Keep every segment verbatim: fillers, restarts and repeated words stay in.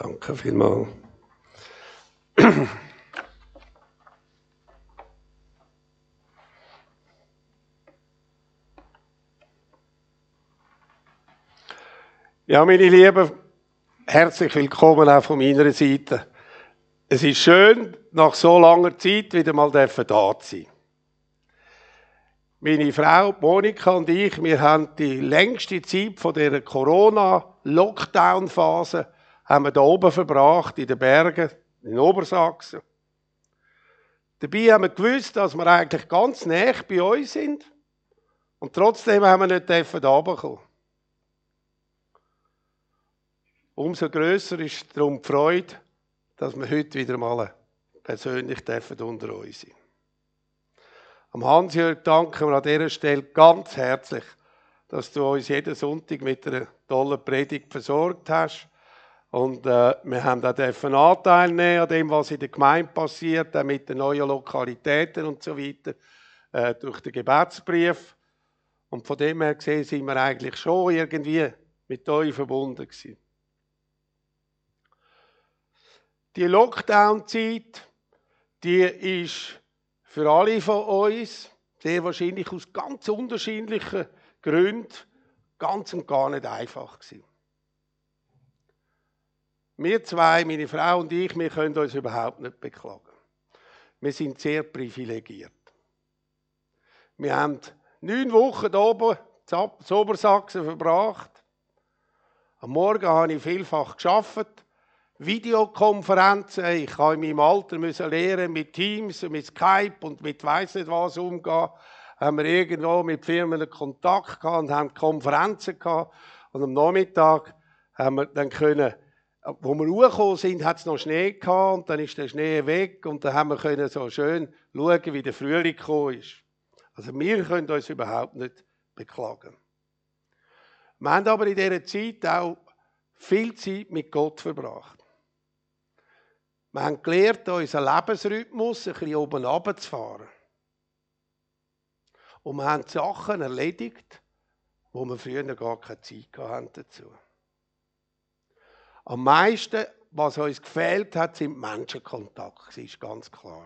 Danke vielmals. Ja, meine Lieben, herzlich willkommen auch von meiner Seite. Es ist schön, nach so langer Zeit wieder mal da zu sein. Meine Frau Monika und ich, wir haben die längste Zeit von dieser Corona-Lockdown-Phase haben wir da oben verbracht, in den Bergen, in Obersachsen. Dabei haben wir gewusst, dass wir eigentlich ganz nah bei uns sind. Und trotzdem haben wir nicht runterkommen. Umso grösser ist darum die Freude, dass wir heute wieder mal persönlich unter uns sind. Am Hans-Jörg danken wir an dieser Stelle ganz herzlich, dass du uns jeden Sonntag mit einer tollen Predigt versorgt hast. Und äh, wir haben auch dürfen Anteil nehmen an dem, was in der Gemeinde passiert, auch mit den neuen Lokalitäten und so weiter, äh, durch den Gebetsbrief. Und von dem her gesehen sind wir eigentlich schon irgendwie mit euch verbunden gewesen. Die Lockdown-Zeit, die ist für alle von uns sehr wahrscheinlich aus ganz unterschiedlichen Gründen ganz und gar nicht einfach gewesen. Wir zwei, meine Frau und ich, wir können uns überhaupt nicht beklagen. Wir sind sehr privilegiert. Wir haben neun Wochen hier oben in Obersachsen verbracht. Am Morgen habe ich vielfach gearbeitet. Videokonferenzen, ich habe in meinem Alter müssen lernen, mit Teams, mit Skype und mit weiss nicht was umgehen. Haben wir irgendwo mit Firmen Kontakt gehabt und haben Konferenzen gehabt. Und am Nachmittag haben wir dann können, wo wir hochgekommen sind, hat es noch Schnee gehabt und dann ist der Schnee weg und dann haben wir können so schön schauen, wie der Frühling gekommen ist. Also wir können uns überhaupt nicht beklagen. Wir haben aber in dieser Zeit auch viel Zeit mit Gott verbracht. Wir haben gelernt, unseren Lebensrhythmus ein bisschen oben runterzufahren. Und wir haben Sachen erledigt, wo wir früher gar keine Zeit hatten dazu. Am meisten, was uns gefehlt hat, sind Menschenkontakte, das ist ganz klar.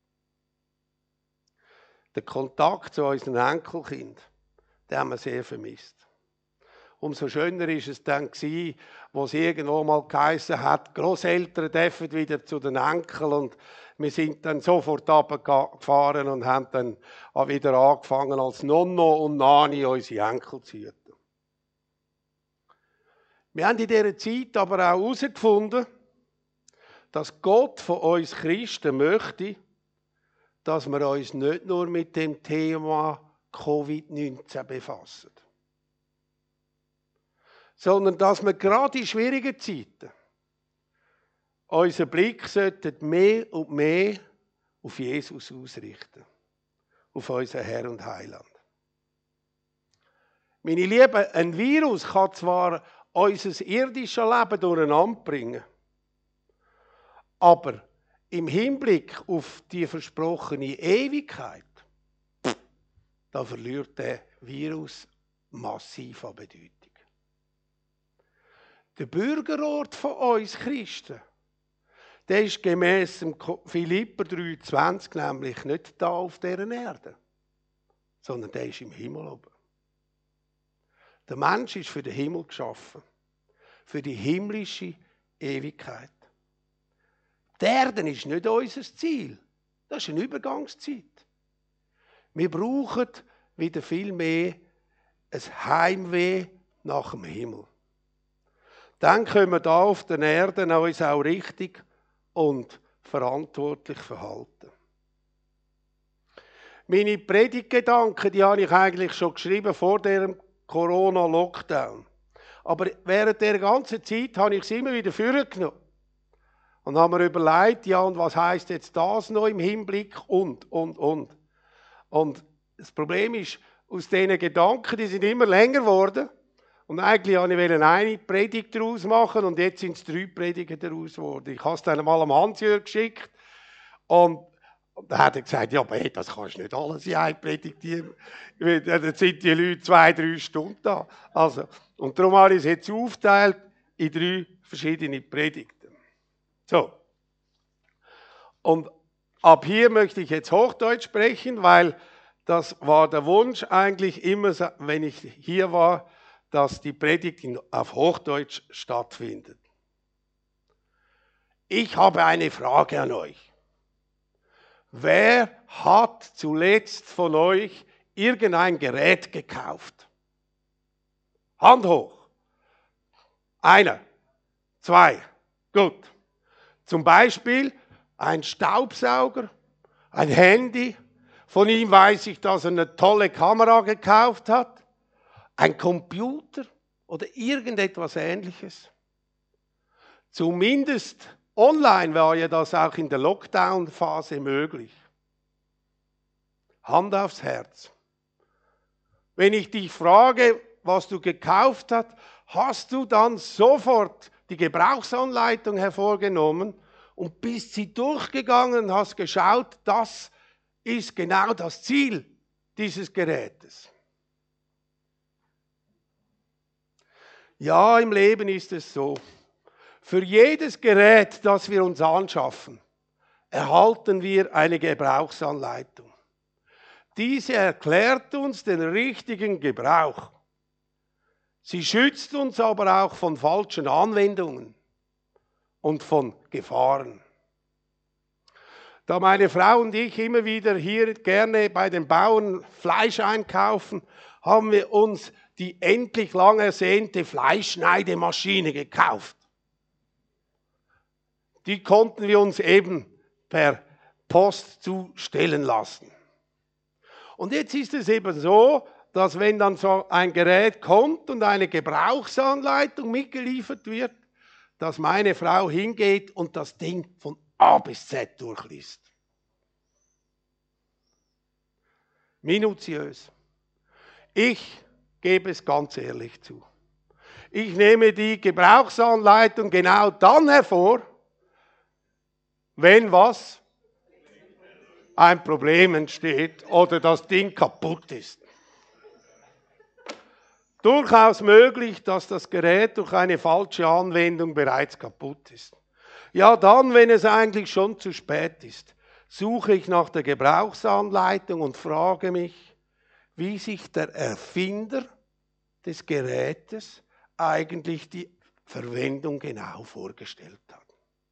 Der Kontakt zu unseren Enkelkindern, den haben wir sehr vermisst. Umso schöner war es dann, wo es irgendwo mal geheissen hat, Grosseltern dürfen wieder zu den Enkeln. Und wir sind dann sofort runtergefahren und haben dann auch wieder angefangen, als Nonno und Nani unsere Enkel zu hüten. Wir haben in dieser Zeit aber auch herausgefunden, dass Gott von uns Christen möchte, dass wir uns nicht nur mit dem Thema Covid neunzehn befassen, sondern dass wir gerade in schwierigen Zeiten unseren Blick mehr und mehr auf Jesus ausrichten, auf unseren Herr und Heiland. Meine Lieben, ein Virus kann zwar unser irdisches Leben durcheinander bringen, aber im Hinblick auf die versprochene Ewigkeit, da verliert der Virus massiv an Bedeutung. Der Bürgerort von uns Christen, der ist gemäss dem Philipper drei zwanzig nämlich nicht da auf dieser Erde, sondern der ist im Himmel oben. Der Mensch ist für den Himmel geschaffen, für die himmlische Ewigkeit. Die Erde ist nicht unser Ziel, das ist eine Übergangszeit. Wir brauchen wieder viel mehr ein Heimweh nach dem Himmel. Dann können wir da auf der Erde uns auch richtig und verantwortlich verhalten. Meine Predigtgedanken, die habe ich eigentlich schon geschrieben vor dem Corona-Lockdown. Aber während der ganzen Zeit habe ich sie immer wieder vorgenommen. Und habe mir überlegt, ja, und was heisst jetzt das noch im Hinblick und, und, und. Und das Problem ist, aus diesen Gedanken, die sind immer länger geworden. Und eigentlich wollte ich eine Predigt daraus machen und jetzt sind es drei Predigten daraus geworden. Ich habe es dann mal am Hans-Jörg geschickt und da hat er gesagt, ja, aber hey, das kannst du nicht alles in eine Predigt geben. Dann sind die Leute zwei, drei Stunden da. Also, und darum habe ich es jetzt aufgeteilt in drei verschiedene Predigten. So. Und ab hier möchte ich jetzt Hochdeutsch sprechen, weil das war der Wunsch eigentlich immer, wenn ich hier war, dass die Predigt auf Hochdeutsch stattfindet. Ich habe eine Frage an euch. Wer hat zuletzt von euch irgendein Gerät gekauft? Hand hoch. Einer, zwei, gut. Zum Beispiel ein Staubsauger, ein Handy. Von ihm weiß ich, dass er eine tolle Kamera gekauft hat. Ein Computer oder irgendetwas Ähnliches. Zumindest online war ja das auch in der Lockdown-Phase möglich. Hand aufs Herz. Wenn ich dich frage, was du gekauft hast, hast du dann sofort die Gebrauchsanleitung hervorgenommen und bist sie durchgegangen und hast geschaut, das ist genau das Ziel dieses Gerätes. Ja, im Leben ist es so. Für jedes Gerät, das wir uns anschaffen, erhalten wir eine Gebrauchsanleitung. Diese erklärt uns den richtigen Gebrauch. Sie schützt uns aber auch von falschen Anwendungen und von Gefahren. Da meine Frau und ich immer wieder hier gerne bei den Bauern Fleisch einkaufen, haben wir uns die endlich lang ersehnte Fleischschneidemaschine gekauft. Die konnten wir uns eben per Post zustellen lassen. Und jetzt ist es eben so, dass wenn dann so ein Gerät kommt und eine Gebrauchsanleitung mitgeliefert wird, dass meine Frau hingeht und das Ding von A bis Z durchliest. Minutiös. Ich gebe es ganz ehrlich zu. Ich nehme die Gebrauchsanleitung genau dann hervor, wenn was? Ein Problem entsteht oder das Ding kaputt ist. Durchaus möglich, dass das Gerät durch eine falsche Anwendung bereits kaputt ist. Ja, dann, wenn es eigentlich schon zu spät ist, suche ich nach der Gebrauchsanleitung und frage mich, wie sich der Erfinder des Gerätes eigentlich die Verwendung genau vorgestellt hat.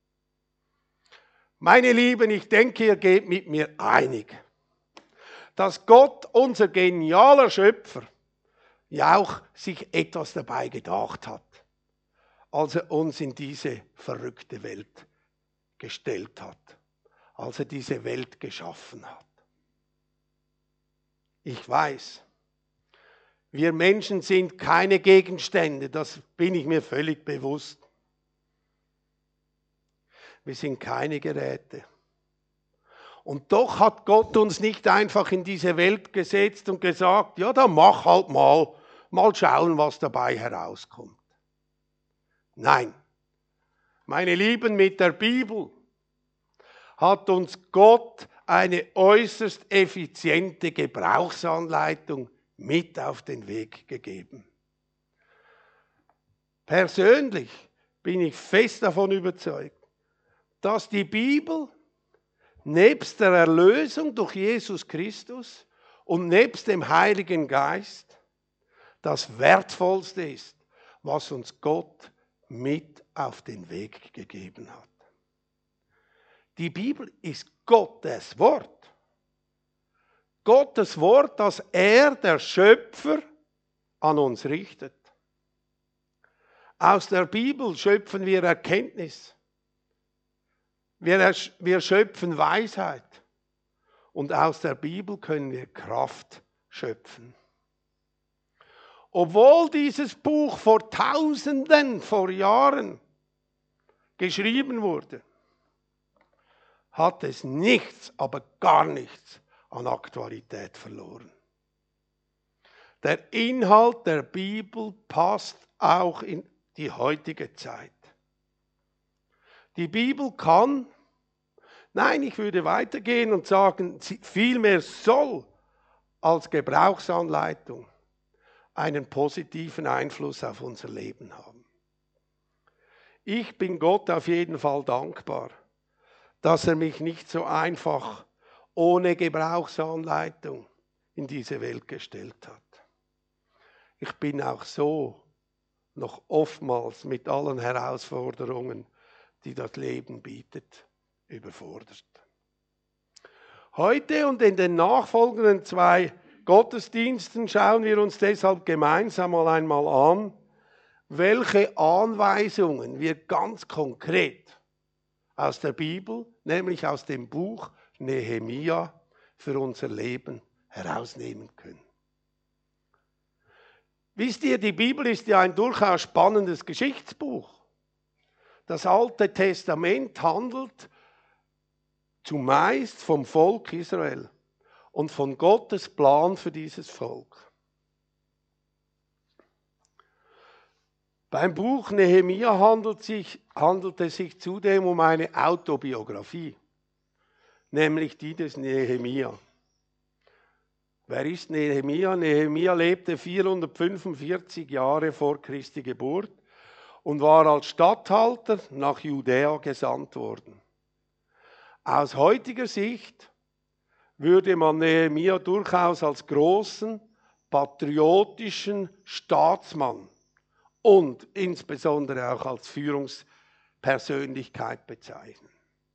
Meine Lieben, ich denke, ihr geht mit mir einig, dass Gott, unser genialer Schöpfer, ja auch sich etwas dabei gedacht hat, als er uns in diese verrückte Welt gestellt hat, als er diese Welt geschaffen hat. Ich weiß, wir Menschen sind keine Gegenstände, das bin ich mir völlig bewusst. Wir sind keine Geräte. Und doch hat Gott uns nicht einfach in diese Welt gesetzt und gesagt, ja, dann mach halt mal, mal schauen, was dabei herauskommt. Nein, meine Lieben, mit der Bibel hat uns Gott eine äußerst effiziente Gebrauchsanleitung mit auf den Weg gegeben. Persönlich bin ich fest davon überzeugt, dass die Bibel nebst der Erlösung durch Jesus Christus und nebst dem Heiligen Geist das Wertvollste ist, was uns Gott mit auf den Weg gegeben hat. Die Bibel ist Gottes Wort. Gottes Wort, das er, der Schöpfer, an uns richtet. Aus der Bibel schöpfen wir Erkenntnis. Wir, wir schöpfen Weisheit. Und aus der Bibel können wir Kraft schöpfen. Obwohl dieses Buch vor Tausenden, vor Jahren geschrieben wurde, hat es nichts, aber gar nichts an Aktualität verloren. Der Inhalt der Bibel passt auch in die heutige Zeit. Die Bibel kann, nein, ich würde weitergehen und sagen, vielmehr soll als Gebrauchsanleitung einen positiven Einfluss auf unser Leben haben. Ich bin Gott auf jeden Fall dankbar, dass er mich nicht so einfach ohne Gebrauchsanleitung in diese Welt gestellt hat. Ich bin auch so noch oftmals mit allen Herausforderungen, die das Leben bietet, überfordert. Heute und in den nachfolgenden zwei Gottesdiensten schauen wir uns deshalb gemeinsam mal einmal an, welche Anweisungen wir ganz konkret aus der Bibel, nämlich aus dem Buch Nehemia, für unser Leben herausnehmen können. Wisst ihr, die Bibel ist ja ein durchaus spannendes Geschichtsbuch. Das Alte Testament handelt zumeist vom Volk Israel und von Gottes Plan für dieses Volk. Beim Buch Nehemia handelt, sich, handelt es sich zudem um eine Autobiografie, nämlich die des Nehemia. Wer ist Nehemia? Nehemia lebte vierhundertfünfundvierzig Jahre vor Christi Geburt und war als Statthalter nach Judäa gesandt worden. Aus heutiger Sicht würde man Nehemia durchaus als großen, patriotischen Staatsmann und insbesondere auch als Führungspersönlichkeit bezeichnen.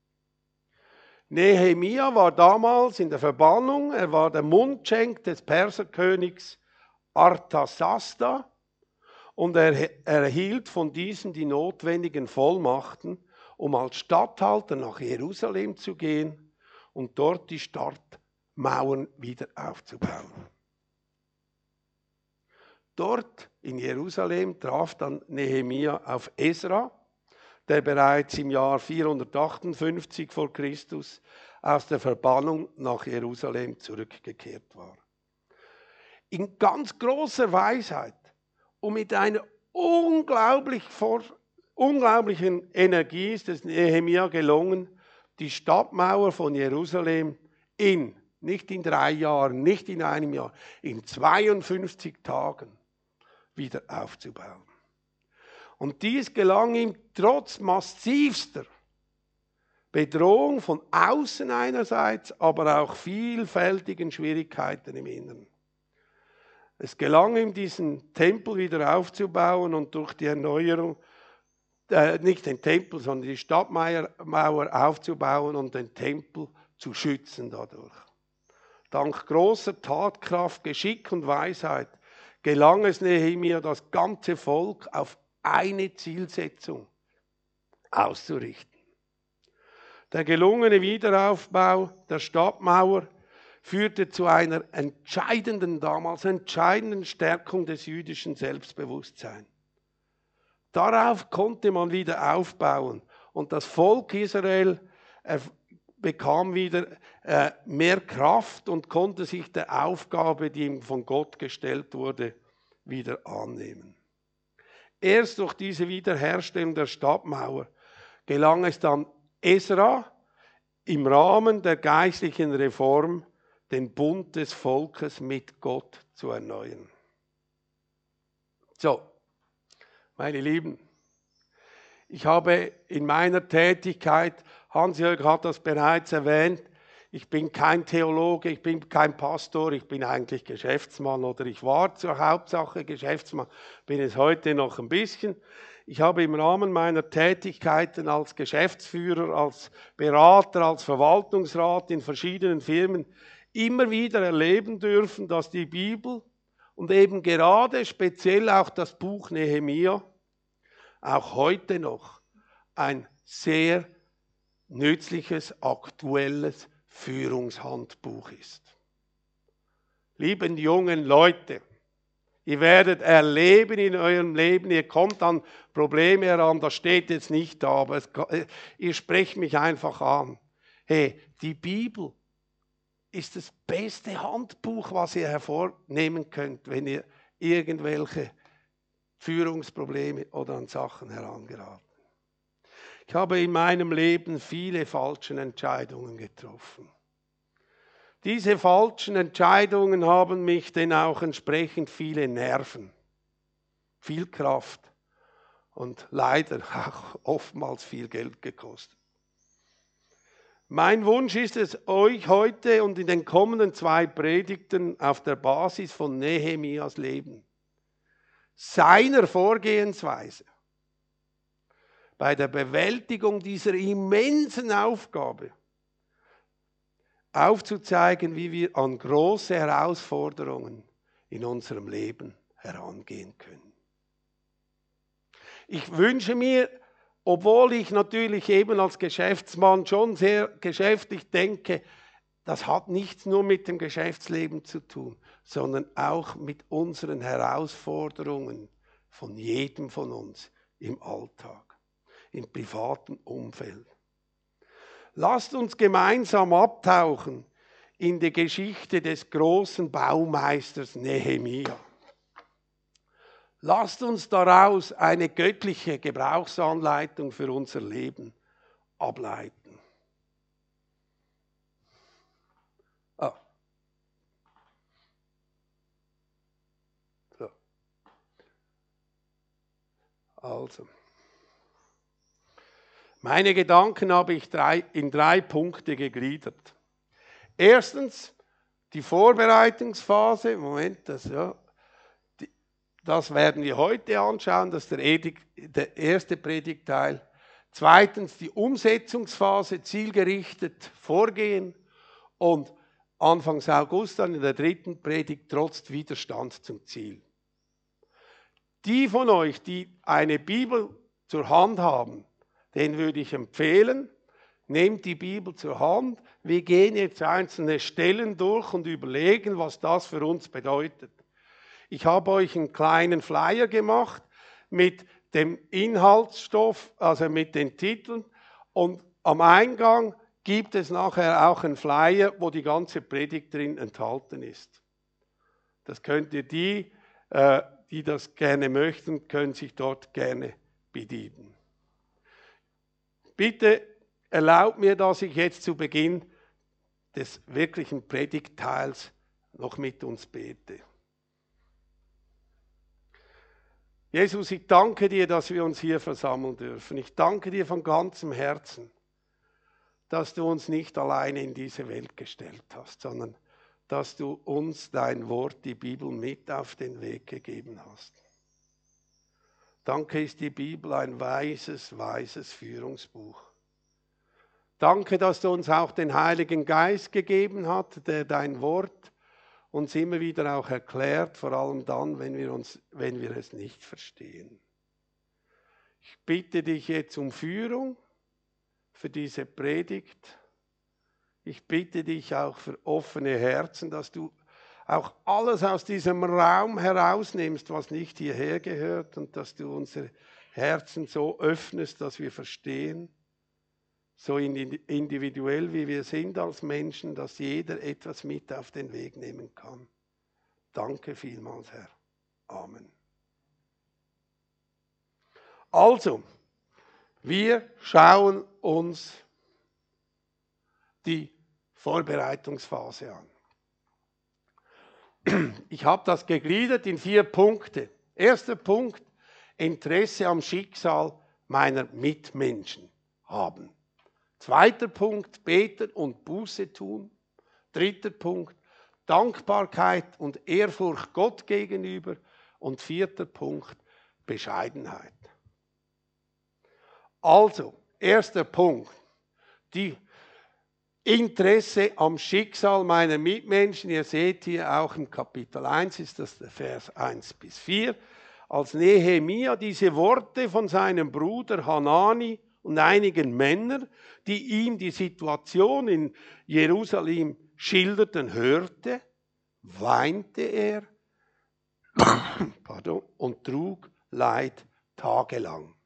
Nehemia war damals in der Verbannung, er war der Mundschenk des Perserkönigs Artasasta und er erhielt von diesem die notwendigen Vollmachten, um als Statthalter nach Jerusalem zu gehen und dort die Stadtmauern wieder aufzubauen. Dort in Jerusalem traf dann Nehemia auf Esra, der bereits im Jahr vierhundertachtundfünfzig vor Christus aus der Verbannung nach Jerusalem zurückgekehrt war. In ganz großer Weisheit und mit einer unglaublich vor, unglaublichen Energie ist es Nehemia gelungen, die Stadtmauer von Jerusalem in, nicht in drei Jahren, nicht in einem Jahr, in zweiundfünfzig Tagen wieder aufzubauen. Und dies gelang ihm trotz massivster Bedrohung von außen einerseits, aber auch vielfältigen Schwierigkeiten im Inneren. Es gelang ihm, diesen Tempel wieder aufzubauen und durch die Erneuerung, äh, nicht den Tempel, sondern die Stadtmauer aufzubauen und den Tempel zu schützen dadurch. Dank großer Tatkraft, Geschick und Weisheit gelang es Nehemia, das ganze Volk auf eine Zielsetzung auszurichten. Der gelungene Wiederaufbau der Stadtmauer führte zu einer entscheidenden, damals entscheidenden Stärkung des jüdischen Selbstbewusstseins. Darauf konnte man wieder aufbauen und das Volk Israel bekam wieder äh, mehr Kraft und konnte sich der Aufgabe, die ihm von Gott gestellt wurde, wieder annehmen. Erst durch diese Wiederherstellung der Stadtmauer gelang es dann Esra im Rahmen der geistlichen Reform, den Bund des Volkes mit Gott zu erneuern. So, meine Lieben, ich habe in meiner Tätigkeit, Hans-Jörg hat das bereits erwähnt, ich bin kein Theologe, ich bin kein Pastor, ich bin eigentlich Geschäftsmann oder ich war zur Hauptsache Geschäftsmann, bin es heute noch ein bisschen. Ich habe im Rahmen meiner Tätigkeiten als Geschäftsführer, als Berater, als Verwaltungsrat in verschiedenen Firmen immer wieder erleben dürfen, dass die Bibel und eben gerade speziell auch das Buch Nehemia auch heute noch ein sehr nützliches, aktuelles Führungshandbuch ist. Lieben jungen Leute, ihr werdet erleben in eurem Leben, ihr kommt an Probleme heran, das steht jetzt nicht da, aber es, ihr sprecht mich einfach an. Hey, die Bibel ist das beste Handbuch, was ihr hervornehmen könnt, wenn ihr irgendwelche Führungsprobleme oder an Sachen herangeraten. Ich habe in meinem Leben viele falsche Entscheidungen getroffen. Diese falschen Entscheidungen haben mich denn auch entsprechend viele Nerven, viel Kraft und leider auch oftmals viel Geld gekostet. Mein Wunsch ist es, euch heute und in den kommenden zwei Predigten auf der Basis von Nehemias Leben, seiner Vorgehensweise, bei der Bewältigung dieser immensen Aufgabe aufzuzeigen, wie wir an große Herausforderungen in unserem Leben herangehen können. Ich wünsche mir, obwohl ich natürlich eben als Geschäftsmann schon sehr geschäftlich denke, das hat nichts nur mit dem Geschäftsleben zu tun, sondern auch mit unseren Herausforderungen von jedem von uns im Alltag, im privaten Umfeld. Lasst uns gemeinsam abtauchen in die Geschichte des großen Baumeisters Nehemia. Lasst uns daraus eine göttliche Gebrauchsanleitung für unser Leben ableiten. Ah. So. Also. Meine Gedanken habe ich drei, in drei Punkte gegliedert. Erstens die Vorbereitungsphase. Moment, das ja. Das werden wir heute anschauen, das ist der, Edig, der erste Predigtteil. Zweitens die Umsetzungsphase, zielgerichtet vorgehen. Und Anfangs August dann in der dritten Predigt trotz Widerstand zum Ziel. Die von euch, die eine Bibel zur Hand haben, den würde ich empfehlen, nehmt die Bibel zur Hand. Wir gehen jetzt einzelne Stellen durch und überlegen, was das für uns bedeutet. Ich habe euch einen kleinen Flyer gemacht mit dem Inhaltsstoff, also mit den Titeln. Und am Eingang gibt es nachher auch einen Flyer, wo die ganze Predigt drin enthalten ist. Das könnt ihr die, äh, die das gerne möchten, können sich dort gerne bedienen. Bitte erlaubt mir, dass ich jetzt zu Beginn des wirklichen Predigtteils noch mit uns bete. Jesus, ich danke dir, dass wir uns hier versammeln dürfen. Ich danke dir von ganzem Herzen, dass du uns nicht alleine in diese Welt gestellt hast, sondern dass du uns dein Wort, die Bibel, mit auf den Weg gegeben hast. Danke, ist die Bibel ein weises, weises Führungsbuch. Danke, dass du uns auch den Heiligen Geist gegeben hast, der dein Wort uns immer wieder auch erklärt, vor allem dann, wenn wir, uns, wenn wir es nicht verstehen. Ich bitte dich jetzt um Führung für diese Predigt. Ich bitte dich auch für offene Herzen, dass du auch alles aus diesem Raum herausnimmst, was nicht hierher gehört, und dass du unsere Herzen so öffnest, dass wir verstehen, so individuell wie wir sind als Menschen, dass jeder etwas mit auf den Weg nehmen kann. Danke vielmals, Herr. Amen. Also, wir schauen uns die Vorbereitungsphase an. Ich habe das gegliedert in vier Punkte. Erster Punkt, Interesse am Schicksal meiner Mitmenschen haben. Zweiter Punkt, beten und Buße tun. Dritter Punkt, Dankbarkeit und Ehrfurcht Gott gegenüber. Und vierter Punkt, Bescheidenheit. Also, erster Punkt, die Interesse am Schicksal meiner Mitmenschen. Ihr seht hier auch im Kapitel eins, ist das der Vers eins bis vier. Als Nehemia diese Worte von seinem Bruder Hanani und einigen Männern, die ihm die Situation in Jerusalem schilderten, hörte, weinte er pardon, und trug Leid tagelang.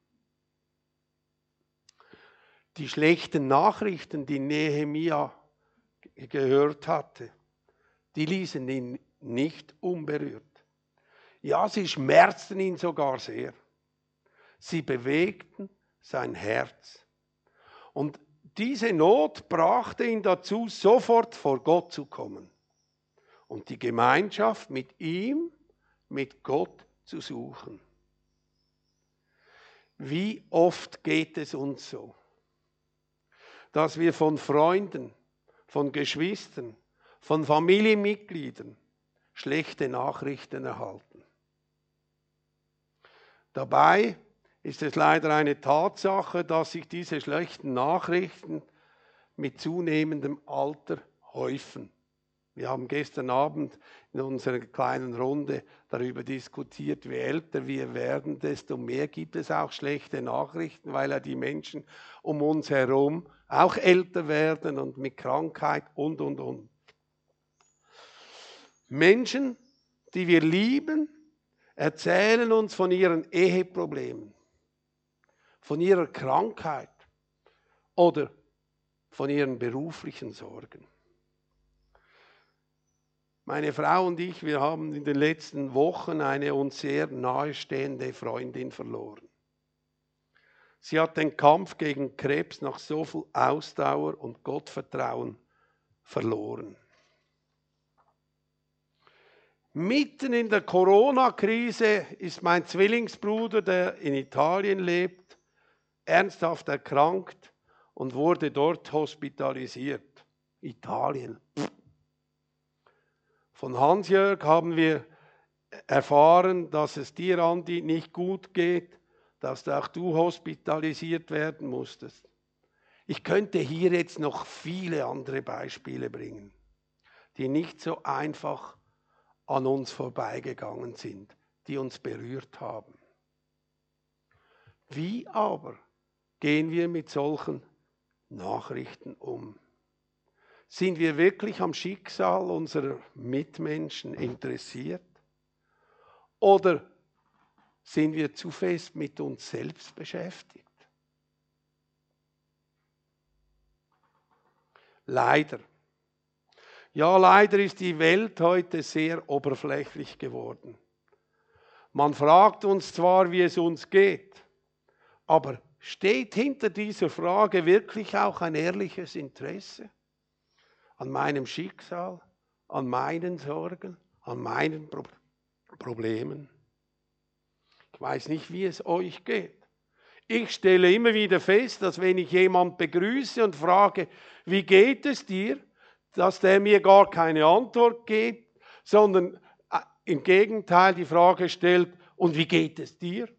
Die schlechten Nachrichten, die Nehemia gehört hatte, die ließen ihn nicht unberührt. Ja, sie schmerzten ihn sogar sehr. Sie bewegten sein Herz. Und diese Not brachte ihn dazu, sofort vor Gott zu kommen und die Gemeinschaft mit ihm, mit Gott zu suchen. Wie oft geht es uns so, dass wir von Freunden, von Geschwistern, von Familienmitgliedern schlechte Nachrichten erhalten. Dabei ist es leider eine Tatsache, dass sich diese schlechten Nachrichten mit zunehmendem Alter häufen. Wir haben gestern Abend in unserer kleinen Runde darüber diskutiert, je älter wir werden, desto mehr gibt es auch schlechte Nachrichten, weil ja die Menschen um uns herum auch älter werden und mit Krankheit und, und, und. Menschen, die wir lieben, erzählen uns von ihren Eheproblemen, von ihrer Krankheit oder von ihren beruflichen Sorgen. Meine Frau und ich, wir haben in den letzten Wochen eine uns sehr nahestehende Freundin verloren. Sie hat den Kampf gegen Krebs nach so viel Ausdauer und Gottvertrauen verloren. Mitten in der Corona-Krise ist mein Zwillingsbruder, der in Italien lebt, ernsthaft erkrankt und wurde dort hospitalisiert. Italien. Von Hans-Jörg haben wir erfahren, dass es dir, Andi, nicht gut geht, dass auch du hospitalisiert werden musstest. Ich könnte hier jetzt noch viele andere Beispiele bringen, die nicht so einfach an uns vorbeigegangen sind, die uns berührt haben. Wie aber gehen wir mit solchen Nachrichten um? Sind wir wirklich am Schicksal unserer Mitmenschen interessiert? Oder sind wir zu fest mit uns selbst beschäftigt? Leider. Ja, leider ist die Welt heute sehr oberflächlich geworden. Man fragt uns zwar, wie es uns geht, aber steht hinter dieser Frage wirklich auch ein ehrliches Interesse an meinem Schicksal, an meinen Sorgen, an meinen Pro- Problemen? Ich weiß nicht, wie es euch geht. Ich stelle immer wieder fest, dass wenn ich jemanden begrüße und frage, wie geht es dir, dass der mir gar keine Antwort gibt, sondern äh, im Gegenteil die Frage stellt, und wie geht es dir?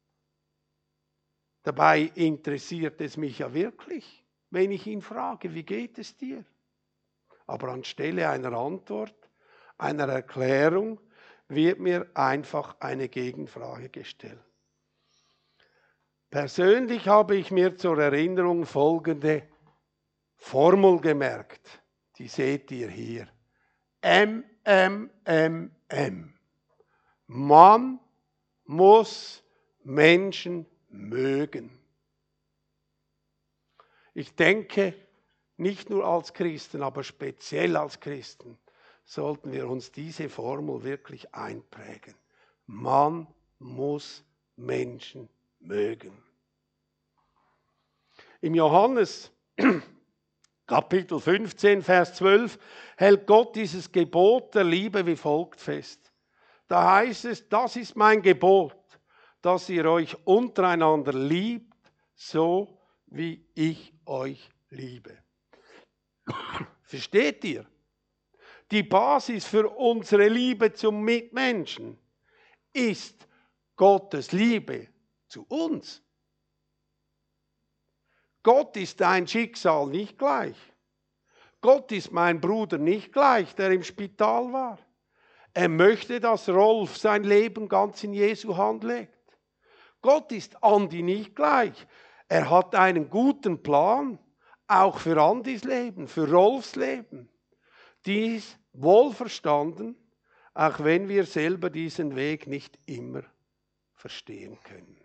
Dabei interessiert es mich ja wirklich, wenn ich ihn frage, wie geht es dir? Aber anstelle einer Antwort, einer Erklärung, wird mir einfach eine Gegenfrage gestellt. Persönlich habe ich mir zur Erinnerung folgende Formel gemerkt. Die seht ihr hier. M, M, M, M. Man muss Menschen mögen. Ich denke, nicht nur als Christen, aber speziell als Christen sollten wir uns diese Formel wirklich einprägen. Man muss Menschen mögen. Im Johannes Kapitel fünfzehn, Vers zwölf hält Gott dieses Gebot der Liebe wie folgt fest. Da heißt es, das ist mein Gebot, dass ihr euch untereinander liebt, so wie ich euch liebe. Versteht ihr? Die Basis für unsere Liebe zum Mitmenschen ist Gottes Liebe zu uns. Gott ist dein Schicksal nicht gleich. Gott ist mein Bruder nicht gleich, der im Spital war. Er möchte, dass Rolf sein Leben ganz in Jesu Hand legt. Gott ist Andi nicht gleich. Er hat einen guten Plan, auch für Andis Leben, für Rolfs Leben. Dies wohlverstanden, auch wenn wir selber diesen Weg nicht immer verstehen können.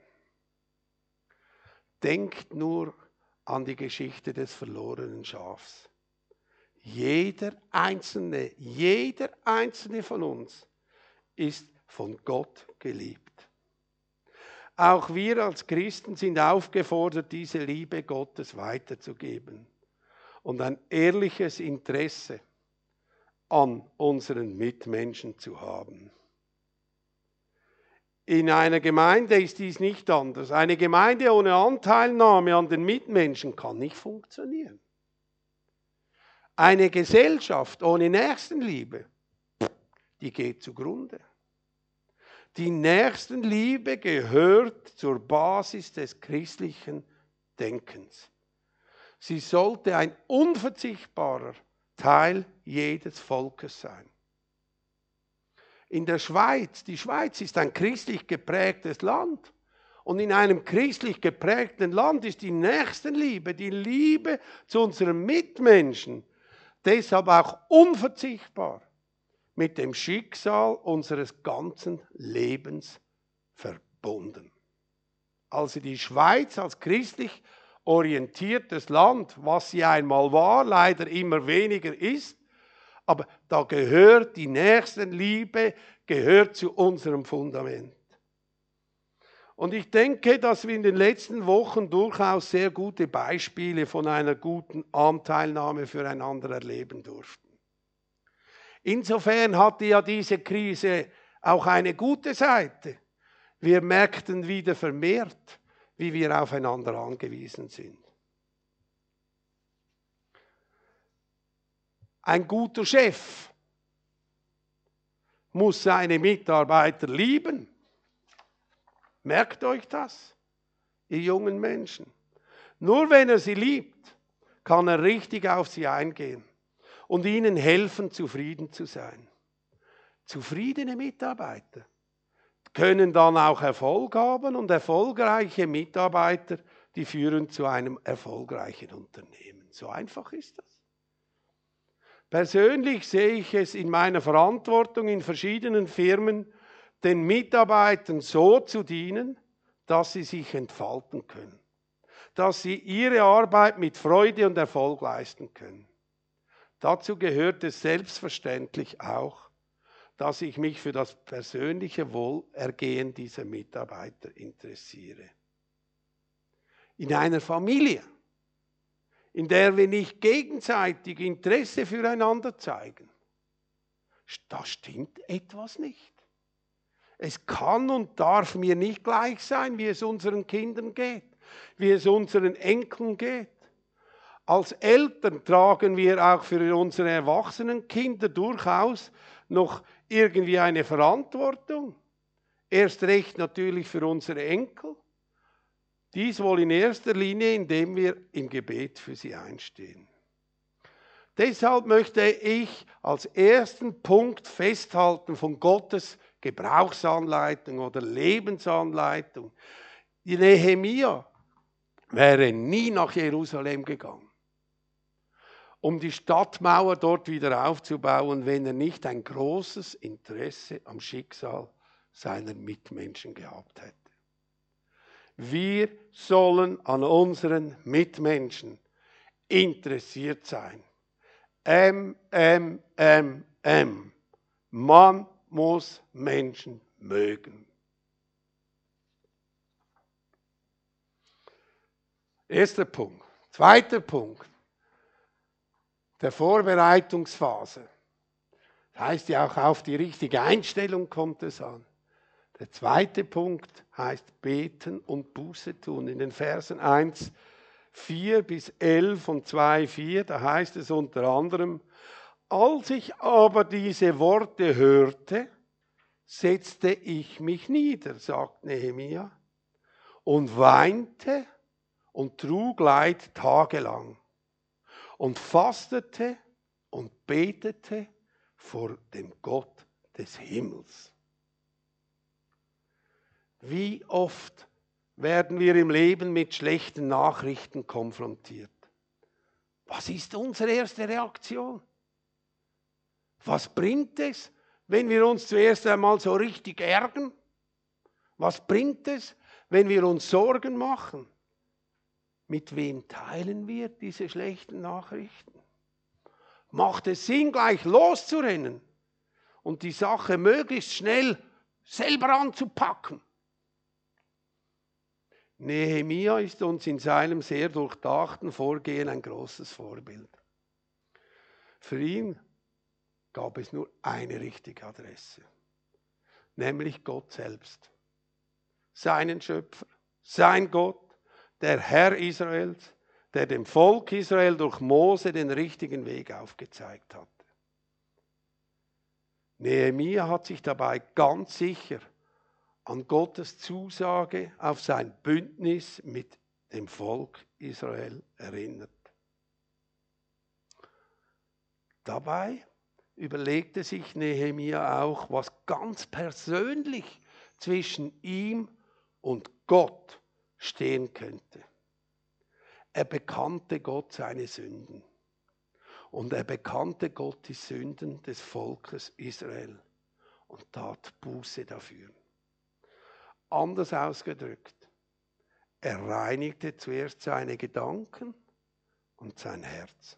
Denkt nur an die Geschichte des verlorenen Schafs. Jeder Einzelne, jeder Einzelne von uns ist von Gott geliebt. Auch wir als Christen sind aufgefordert, diese Liebe Gottes weiterzugeben und ein ehrliches Interesse an unseren Mitmenschen zu haben. In einer Gemeinde ist dies nicht anders. Eine Gemeinde ohne Anteilnahme an den Mitmenschen kann nicht funktionieren. Eine Gesellschaft ohne Nächstenliebe, die geht zugrunde. Die Nächstenliebe gehört zur Basis des christlichen Denkens. Sie sollte ein unverzichtbarer Teil jedes Volkes sein. In der Schweiz, die Schweiz ist ein christlich geprägtes Land. Und in einem christlich geprägten Land ist die Nächstenliebe, die Liebe zu unseren Mitmenschen deshalb auch unverzichtbar mit dem Schicksal unseres ganzen Lebens verbunden. Also die Schweiz als christlich orientiertes Land, was sie einmal war, leider immer weniger ist, aber da gehört die Nächstenliebe, gehört zu unserem Fundament. Und ich denke, dass wir in den letzten Wochen durchaus sehr gute Beispiele von einer guten Anteilnahme füreinander erleben durften. Insofern hatte ja diese Krise auch eine gute Seite. Wir merkten wieder vermehrt, wie wir aufeinander angewiesen sind. Ein guter Chef muss seine Mitarbeiter lieben. Merkt euch das, ihr jungen Menschen. Nur wenn er sie liebt, kann er richtig auf sie eingehen und ihnen helfen, zufrieden zu sein. Zufriedene Mitarbeiter können dann auch Erfolg haben und erfolgreiche Mitarbeiter, die führen zu einem erfolgreichen Unternehmen. So einfach ist das. Persönlich sehe ich es in meiner Verantwortung in verschiedenen Firmen, den Mitarbeitern so zu dienen, dass sie sich entfalten können, dass sie ihre Arbeit mit Freude und Erfolg leisten können. Dazu gehört es selbstverständlich auch, dass ich mich für das persönliche Wohlergehen dieser Mitarbeiter interessiere. In einer Familie, in der wir nicht gegenseitig Interesse füreinander zeigen, da stimmt etwas nicht. Es kann und darf mir nicht gleich sein, wie es unseren Kindern geht, wie es unseren Enkeln geht. Als Eltern tragen wir auch für unsere erwachsenen Kinder durchaus noch irgendwie eine Verantwortung. Erst recht natürlich für unsere Enkel. Dies wohl in erster Linie, indem wir im Gebet für sie einstehen. Deshalb möchte ich als ersten Punkt festhalten von Gottes Gebrauchsanleitung oder Lebensanleitung. Die Nehemia wäre nie nach Jerusalem gegangen, um die Stadtmauer dort wieder aufzubauen, wenn er nicht ein großes Interesse am Schicksal seiner Mitmenschen gehabt hätte. Wir sollen an unseren Mitmenschen interessiert sein. M, M, M, M. Man muss Menschen mögen. Erster Punkt. Zweiter Punkt. Der Vorbereitungsphase. Das heißt ja auch, auf die richtige Einstellung kommt es an. Der zweite Punkt heißt beten und Buße tun. In den Versen eins, vier bis elf und zwei, vier, da heißt es unter anderem, als ich aber diese Worte hörte, setzte ich mich nieder, sagt Nehemia, und weinte und trug Leid tagelang und fastete und betete vor dem Gott des Himmels. Wie oft werden wir im Leben mit schlechten Nachrichten konfrontiert? Was ist unsere erste Reaktion? Was bringt es, wenn wir uns zuerst einmal so richtig ärgern? Was bringt es, wenn wir uns Sorgen machen? Mit wem teilen wir diese schlechten Nachrichten? Macht es Sinn, gleich loszurennen und die Sache möglichst schnell selber anzupacken? Nehemia ist uns in seinem sehr durchdachten Vorgehen ein großes Vorbild. Für ihn gab es nur eine richtige Adresse, nämlich Gott selbst. seinen Schöpfer, sein Gott, der Herr Israels, der dem Volk Israel durch Mose den richtigen Weg aufgezeigt hatte. Nehemia hat sich dabei ganz sicher an Gottes Zusage auf sein Bündnis mit dem Volk Israel erinnert. Dabei überlegte sich Nehemia auch, was ganz persönlich zwischen ihm und Gott stehen könnte. Er bekannte Gott seine Sünden und er bekannte Gott die Sünden des Volkes Israel und tat Buße dafür. Anders ausgedrückt, er reinigte zuerst seine Gedanken und sein Herz.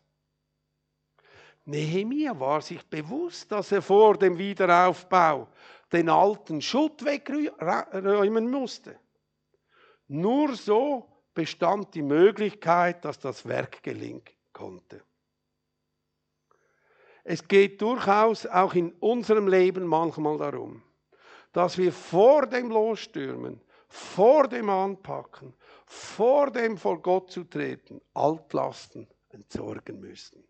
Nehemia war sich bewusst, dass er vor dem Wiederaufbau den alten Schutt wegräumen musste. Nur so bestand die Möglichkeit, dass das Werk gelingen konnte. Es geht durchaus auch in unserem Leben manchmal darum, dass wir vor dem Losstürmen, vor dem Anpacken, vor dem vor Gott zu treten, Altlasten entsorgen müssen.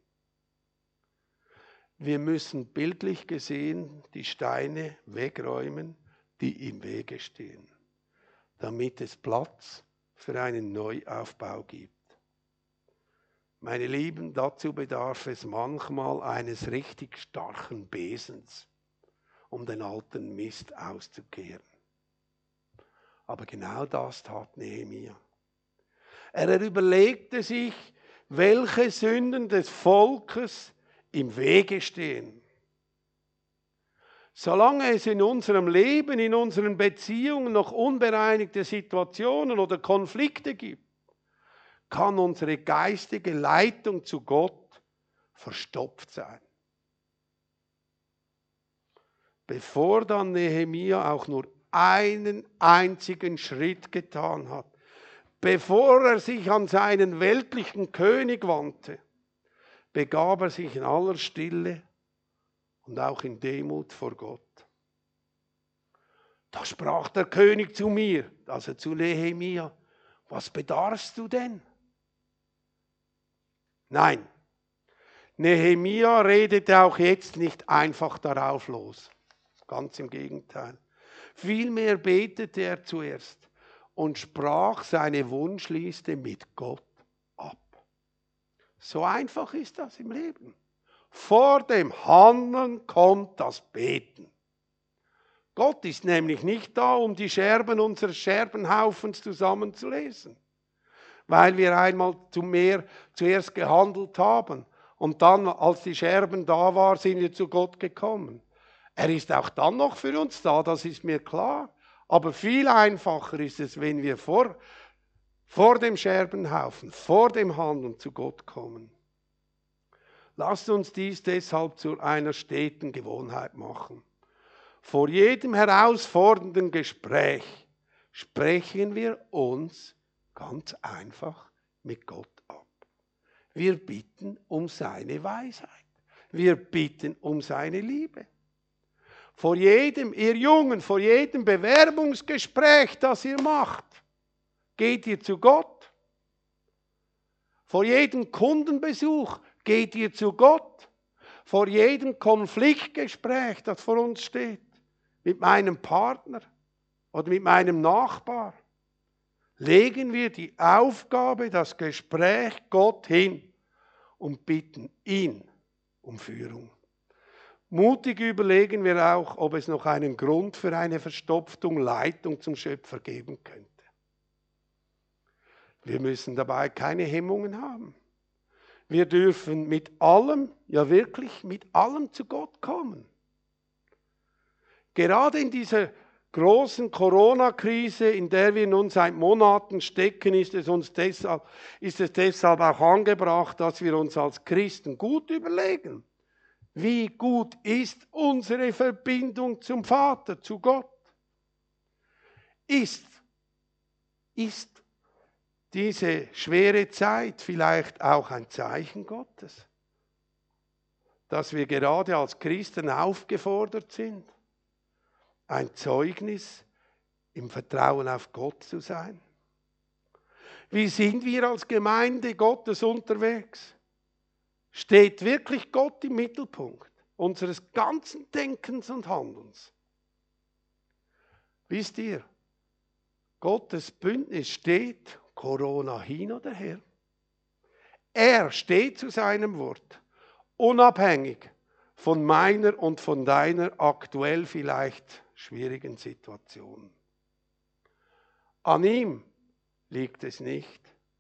Wir müssen bildlich gesehen die Steine wegräumen, die im Wege stehen, damit es Platz für einen Neuaufbau gibt. Meine Lieben, dazu bedarf es manchmal eines richtig starken Besens, um den alten Mist auszukehren. Aber genau das tat Nehemia. Er überlegte sich, welche Sünden des Volkes im Wege stehen. Solange es in unserem Leben, in unseren Beziehungen noch unbereinigte Situationen oder Konflikte gibt, kann unsere geistige Leitung zu Gott verstopft sein. Bevor dann Nehemia auch nur einen einzigen Schritt getan hat, bevor er sich an seinen weltlichen König wandte, begab er sich in aller Stille und auch in Demut vor Gott. Da sprach der König zu mir, also zu Nehemia, was bedarfst du denn? Nein, Nehemia redete auch jetzt nicht einfach darauf los. Ganz im Gegenteil. Vielmehr betete er zuerst und sprach seine Wunschliste mit Gott ab. So einfach ist das im Leben. Vor dem Handeln kommt das Beten. Gott ist nämlich nicht da, um die Scherben unseres Scherbenhaufens zusammenzulesen, weil wir einmal zum Meer zuerst gehandelt haben und dann, als die Scherben da waren, sind wir zu Gott gekommen. Er ist auch dann noch für uns da, das ist mir klar. Aber viel einfacher ist es, wenn wir vor, vor dem Scherbenhaufen, vor dem Handeln zu Gott kommen. Lasst uns dies deshalb zu einer steten Gewohnheit machen. Vor jedem herausfordernden Gespräch sprechen wir uns ganz einfach mit Gott ab. Wir bitten um seine Weisheit. Wir bitten um seine Liebe. Vor jedem, ihr Jungen, vor jedem Bewerbungsgespräch, das ihr macht, geht ihr zu Gott. Vor jedem Kundenbesuch geht ihr zu Gott. Vor jedem Konfliktgespräch, das vor uns steht, mit meinem Partner oder mit meinem Nachbar, legen wir die Aufgabe, das Gespräch Gott hin und bitten ihn um Führung. Mutig überlegen wir auch, ob es noch einen Grund für eine Verstopfung, Leitung zum Schöpfer geben könnte. Wir müssen dabei keine Hemmungen haben. Wir dürfen mit allem, ja wirklich mit allem zu Gott kommen. Gerade in dieser großen Corona-Krise, in der wir nun seit Monaten stecken, ist es uns deshalb, ist es deshalb auch angebracht, dass wir uns als Christen gut überlegen, wie gut ist unsere Verbindung zum Vater, zu Gott? Ist, ist diese schwere Zeit vielleicht auch ein Zeichen Gottes, dass wir gerade als Christen aufgefordert sind, ein Zeugnis im Vertrauen auf Gott zu sein? Wie sind wir als Gemeinde Gottes unterwegs? Steht wirklich Gott im Mittelpunkt unseres ganzen Denkens und Handelns? Wisst ihr, Gottes Bündnis steht, Corona hin oder her. Er steht zu seinem Wort, unabhängig von meiner und von deiner aktuell vielleicht schwierigen Situation. An ihm liegt es nicht.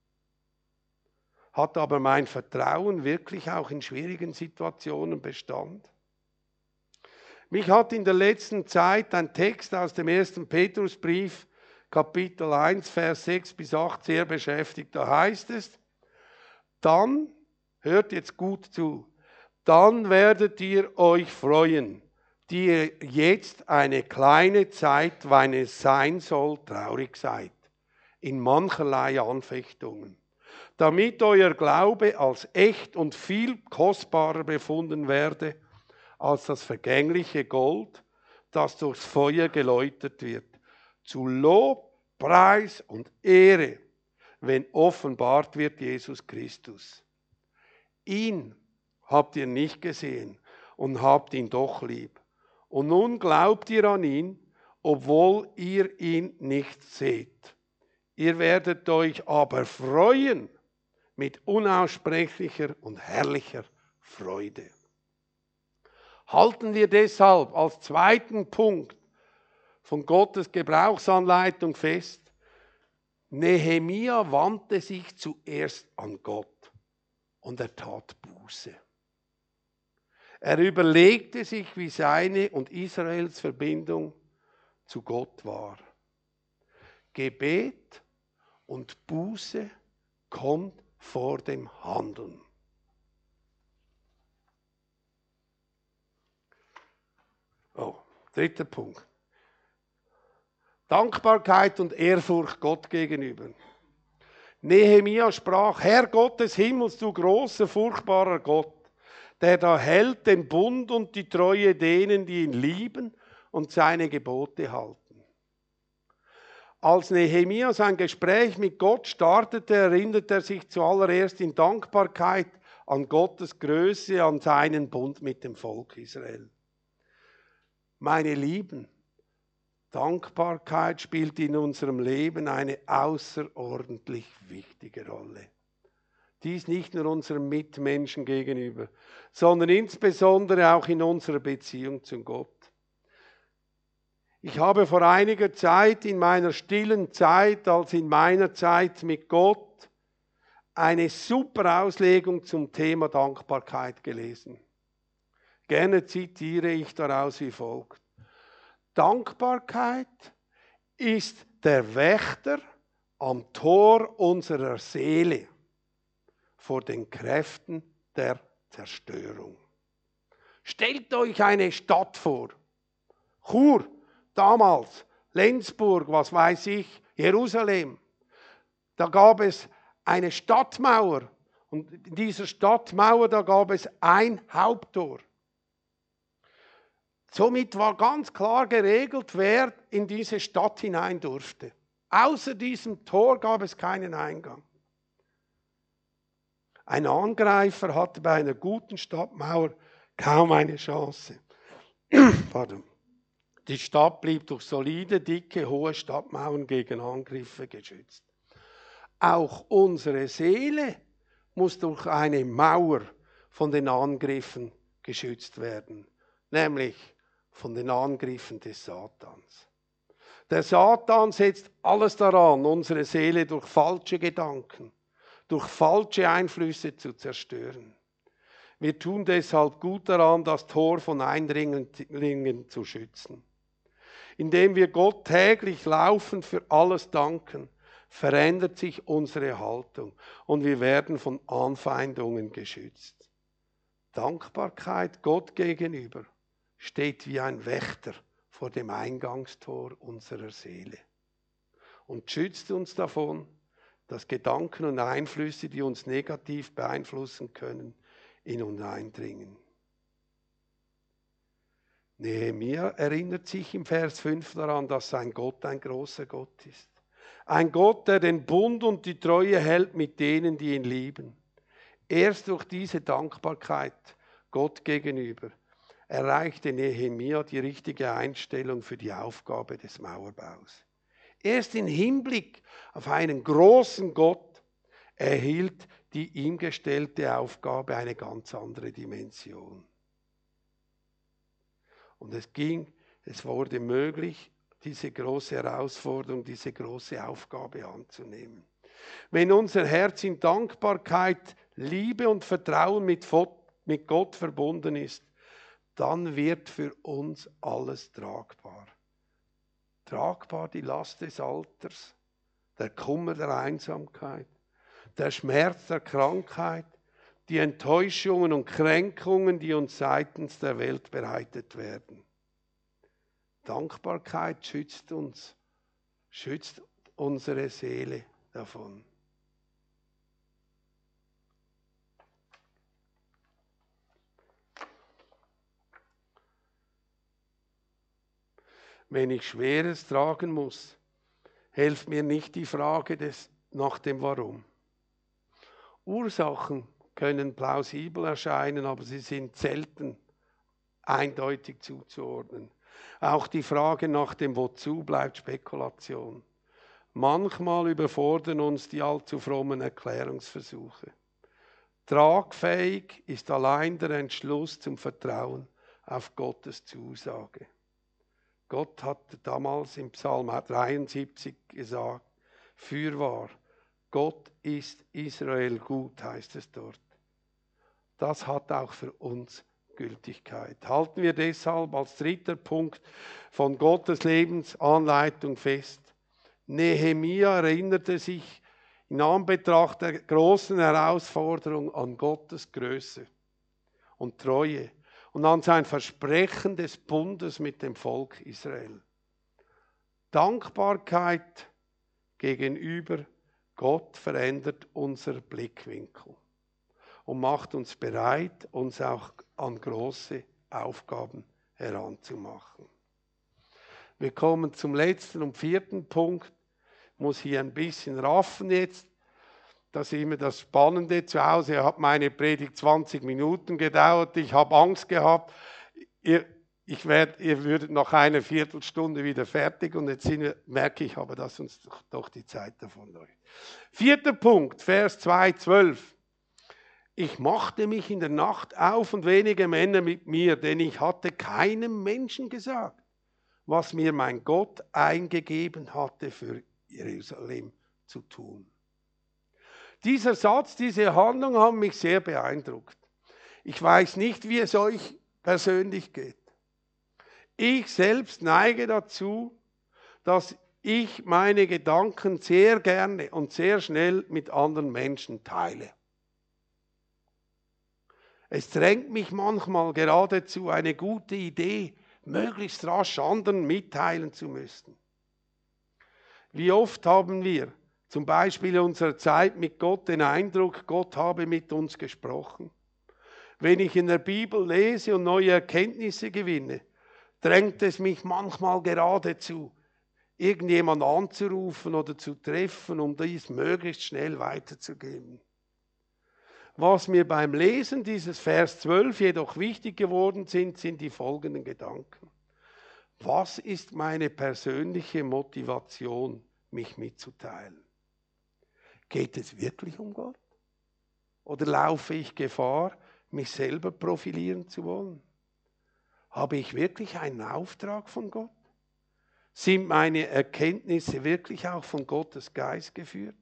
Hat aber mein Vertrauen wirklich auch in schwierigen Situationen Bestand? Mich hat in der letzten Zeit ein Text aus dem ersten Petrusbrief, Kapitel eins, Vers sechs bis acht, sehr beschäftigt. Da heißt es, dann, hört jetzt gut zu, dann werdet ihr euch freuen, die ihr jetzt eine kleine Zeit, weil es sein soll, traurig seid, in mancherlei Anfechtungen, damit euer Glaube als echt und viel kostbarer befunden werde, als das vergängliche Gold, das durchs Feuer geläutert wird, zu Lob, Preis und Ehre, wenn offenbart wird Jesus Christus. Ihn habt ihr nicht gesehen und habt ihn doch lieb. Und nun glaubt ihr an ihn, obwohl ihr ihn nicht seht. Ihr werdet euch aber freuen mit unaussprechlicher und herrlicher Freude. Halten wir deshalb als zweiten Punkt von Gottes Gebrauchsanleitung fest, Nehemia wandte sich zuerst an Gott und er tat Buße. Er überlegte sich, wie seine und Israels Verbindung zu Gott war. Gebet und Buße kommt vor dem Handeln. Oh, dritter Punkt. Dankbarkeit und Ehrfurcht Gott gegenüber. Nehemia sprach, Herr Gott des Himmels, du großer, furchtbarer Gott, der da hält den Bund und die Treue denen, die ihn lieben und seine Gebote halten. Als Nehemia sein Gespräch mit Gott startete, erinnert er sich zuallererst in Dankbarkeit an Gottes Größe, an seinen Bund mit dem Volk Israel. Meine Lieben, Dankbarkeit spielt in unserem Leben eine außerordentlich wichtige Rolle. Dies nicht nur unseren Mitmenschen gegenüber, sondern insbesondere auch in unserer Beziehung zu Gott. Ich habe vor einiger Zeit in meiner stillen Zeit, als in meiner Zeit mit Gott, eine super Auslegung zum Thema Dankbarkeit gelesen. Gerne zitiere ich daraus wie folgt. Dankbarkeit ist der Wächter am Tor unserer Seele vor den Kräften der Zerstörung. Stellt euch eine Stadt vor. Chur, damals, Lenzburg, was weiß ich, Jerusalem. Da gab es eine Stadtmauer und in dieser Stadtmauer, da gab es ein Haupttor. Somit war ganz klar geregelt, wer in diese Stadt hinein durfte. Außer diesem Tor gab es keinen Eingang. Ein Angreifer hatte bei einer guten Stadtmauer kaum eine Chance. Pardon. Die Stadt blieb durch solide, dicke, hohe Stadtmauern gegen Angriffe geschützt. Auch unsere Seele muss durch eine Mauer von den Angriffen geschützt werden, nämlich von den Angriffen des Satans. Der Satan setzt alles daran, unsere Seele durch falsche Gedanken, durch falsche Einflüsse zu zerstören. Wir tun deshalb gut daran, das Tor von Eindringlingen zu schützen. Indem wir Gott täglich laufend für alles danken, verändert sich unsere Haltung und wir werden von Anfeindungen geschützt. Dankbarkeit Gott gegenüber steht wie ein Wächter vor dem Eingangstor unserer Seele und schützt uns davon, dass Gedanken und Einflüsse, die uns negativ beeinflussen können, in uns eindringen. Nehemia erinnert sich im Vers fünf daran, dass sein Gott ein großer Gott ist. Ein Gott, der den Bund und die Treue hält mit denen, die ihn lieben. Erst durch diese Dankbarkeit Gott gegenüber erreichte Nehemia die richtige Einstellung für die Aufgabe des Mauerbaus. Erst im Hinblick auf einen großen Gott erhielt die ihm gestellte Aufgabe eine ganz andere Dimension. Und es ging, es wurde möglich, diese große Herausforderung, diese große Aufgabe anzunehmen. Wenn unser Herz in Dankbarkeit, Liebe und Vertrauen mit Gott verbunden ist, dann wird für uns alles tragbar. Tragbar die Last des Alters, der Kummer der Einsamkeit, der Schmerz der Krankheit, die Enttäuschungen und Kränkungen, die uns seitens der Welt bereitet werden. Dankbarkeit schützt uns, schützt unsere Seele davon. Wenn ich Schweres tragen muss, hilft mir nicht die Frage des, nach dem Warum. Ursachen können plausibel erscheinen, aber sie sind selten eindeutig zuzuordnen. Auch die Frage nach dem Wozu bleibt Spekulation. Manchmal überfordern uns die allzu frommen Erklärungsversuche. Tragfähig ist allein der Entschluss zum Vertrauen auf Gottes Zusage. Gott hat damals im Psalm dreiundsiebzig gesagt, fürwahr, Gott ist Israel gut, heißt es dort. Das hat auch für uns Gültigkeit. Halten wir deshalb als dritter Punkt von Gottes Lebensanleitung fest. Nehemia erinnerte sich in Anbetracht der großen Herausforderung an Gottes Größe und Treue und an sein Versprechen des Bundes mit dem Volk Israel. Dankbarkeit gegenüber Gott verändert unser Blickwinkel und macht uns bereit, uns auch an große Aufgaben heranzumachen. Wir kommen zum letzten und vierten Punkt. Ich muss hier ein bisschen raffen jetzt. Das ist immer das Spannende. Zu Hause hat meine Predigt zwanzig Minuten gedauert. Ich habe Angst gehabt, ihr, ich werd, ihr würdet nach einer Viertelstunde wieder fertig. Und jetzt sind wir, merke ich aber, dass uns doch, doch die Zeit davonläuft. Vierter Punkt, Vers zwei, zwölf. Ich machte mich in der Nacht auf und wenige Männer mit mir, denn ich hatte keinem Menschen gesagt, was mir mein Gott eingegeben hatte, für Jerusalem zu tun. Dieser Satz, diese Handlung haben mich sehr beeindruckt. Ich weiß nicht, wie es euch persönlich geht. Ich selbst neige dazu, dass ich meine Gedanken sehr gerne und sehr schnell mit anderen Menschen teile. Es drängt mich manchmal geradezu, eine gute Idee möglichst rasch anderen mitteilen zu müssen. Wie oft haben wir zum Beispiel in unserer Zeit mit Gott den Eindruck, Gott habe mit uns gesprochen. Wenn ich in der Bibel lese und neue Erkenntnisse gewinne, drängt es mich manchmal geradezu, irgendjemand anzurufen oder zu treffen, um dies möglichst schnell weiterzugeben. Was mir beim Lesen dieses Vers zwölf jedoch wichtig geworden sind, sind die folgenden Gedanken. Was ist meine persönliche Motivation, mich mitzuteilen? Geht es wirklich um Gott? Oder laufe ich Gefahr, mich selber profilieren zu wollen? Habe ich wirklich einen Auftrag von Gott? Sind meine Erkenntnisse wirklich auch von Gottes Geist geführt?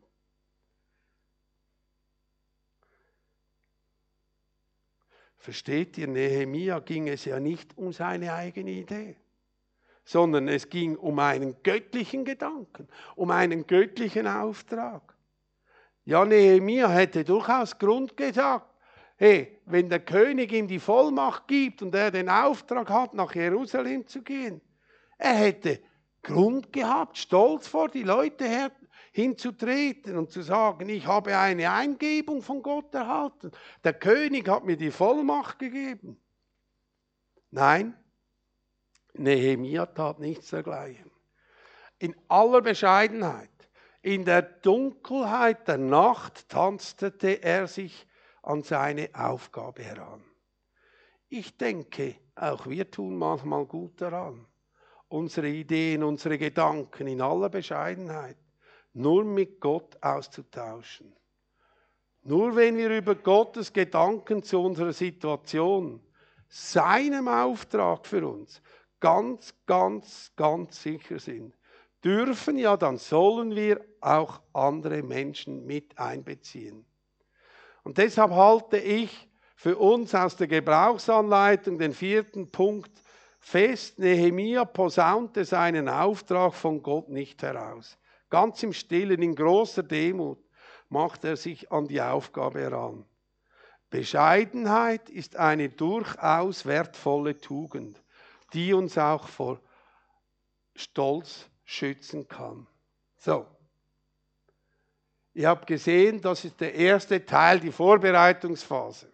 Versteht ihr, Nehemia ging es ja nicht um seine eigene Idee, sondern es ging um einen göttlichen Gedanken, um einen göttlichen Auftrag. Ja, Nehemia hätte durchaus Grund gesagt, hey, wenn der König ihm die Vollmacht gibt und er den Auftrag hat, nach Jerusalem zu gehen, er hätte Grund gehabt, stolz vor die Leute her hinzutreten und zu sagen, ich habe eine Eingebung von Gott erhalten. Der König hat mir die Vollmacht gegeben. Nein, Nehemia tat nichts dergleichen. In aller Bescheidenheit, in der Dunkelheit der Nacht tanzte er sich an seine Aufgabe heran. Ich denke, auch wir tun manchmal gut daran, unsere Ideen, unsere Gedanken in aller Bescheidenheit nur mit Gott auszutauschen. Nur wenn wir über Gottes Gedanken zu unserer Situation, seinem Auftrag für uns, ganz, ganz, ganz sicher sind, dürfen, ja dann sollen wir auch andere Menschen mit einbeziehen. Und deshalb halte ich für uns aus der Gebrauchsanleitung den vierten Punkt fest: Nehemia posaunte seinen Auftrag von Gott nicht heraus. Ganz im Stillen, in großer Demut macht er sich an die Aufgabe heran. Bescheidenheit ist eine durchaus wertvolle Tugend, die uns auch vor Stolz schützen kann. So. Ihr habt gesehen, das ist der erste Teil, die Vorbereitungsphase.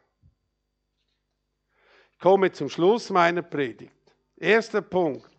Ich komme zum Schluss meiner Predigt. Erster Punkt.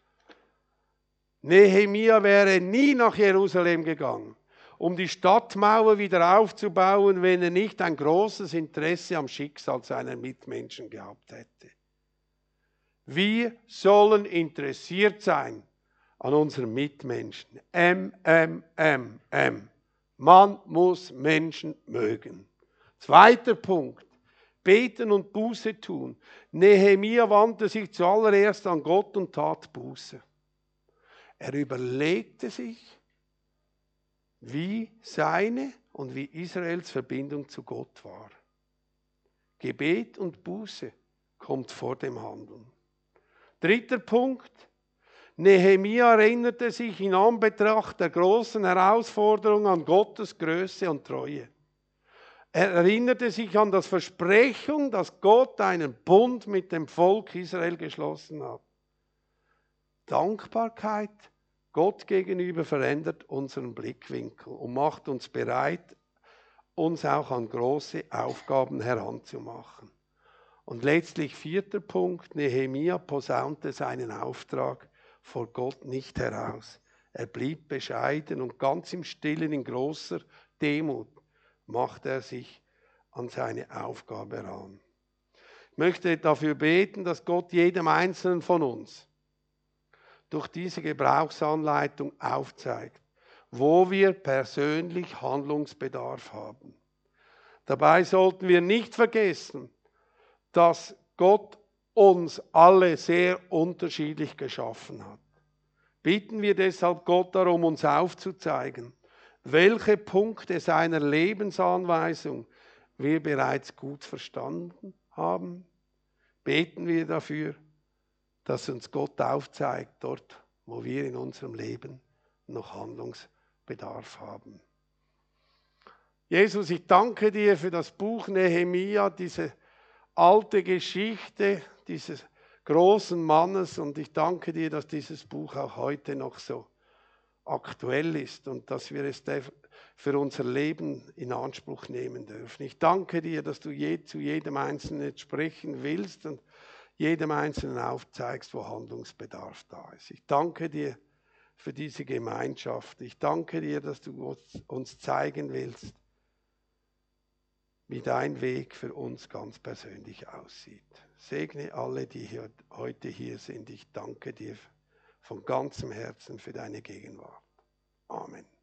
Nehemia wäre nie nach Jerusalem gegangen, um die Stadtmauer wieder aufzubauen, wenn er nicht ein großes Interesse am Schicksal seiner Mitmenschen gehabt hätte. Wir sollen interessiert sein an unseren Mitmenschen. M, M, M, M. Man muss Menschen mögen. Zweiter Punkt. Beten und Buße tun. Nehemia wandte sich zuallererst an Gott und tat Buße. Er überlegte sich, wie seine und wie Israels Verbindung zu Gott war. Gebet und Buße kommt vor dem Handeln. Dritter Punkt. Nehemia erinnerte sich in Anbetracht der großen Herausforderung an Gottes Größe und Treue. Er erinnerte sich an das Versprechen, dass Gott einen Bund mit dem Volk Israel geschlossen hat. Dankbarkeit Gott gegenüber verändert unseren Blickwinkel und macht uns bereit, uns auch an große Aufgaben heranzumachen. Und letztlich vierter Punkt, Nehemia posaunte seinen Auftrag vor Gott nicht heraus. Er blieb bescheiden und ganz im Stillen, in großer Demut machte er sich an seine Aufgabe heran. Ich möchte dafür beten, dass Gott jedem Einzelnen von uns durch diese Gebrauchsanleitung aufzeigt, wo wir persönlich Handlungsbedarf haben. Dabei sollten wir nicht vergessen, dass Gott uns alle sehr unterschiedlich geschaffen hat. Bitten wir deshalb Gott darum, uns aufzuzeigen, welche Punkte seiner Lebensanweisung wir bereits gut verstanden haben. Beten wir dafür, dass uns Gott aufzeigt, dort, wo wir in unserem Leben noch Handlungsbedarf haben. Jesus, ich danke dir für das Buch Nehemia, diese alte Geschichte dieses großen Mannes, und ich danke dir, dass dieses Buch auch heute noch so aktuell ist und dass wir es für unser Leben in Anspruch nehmen dürfen. Ich danke dir, dass du je, zu jedem Einzelnen sprechen willst und jedem Einzelnen aufzeigst, wo Handlungsbedarf da ist. Ich danke dir für diese Gemeinschaft. Ich danke dir, dass du uns zeigen willst, wie dein Weg für uns ganz persönlich aussieht. Segne alle, die hier, heute hier sind. Ich danke dir von ganzem Herzen für deine Gegenwart. Amen.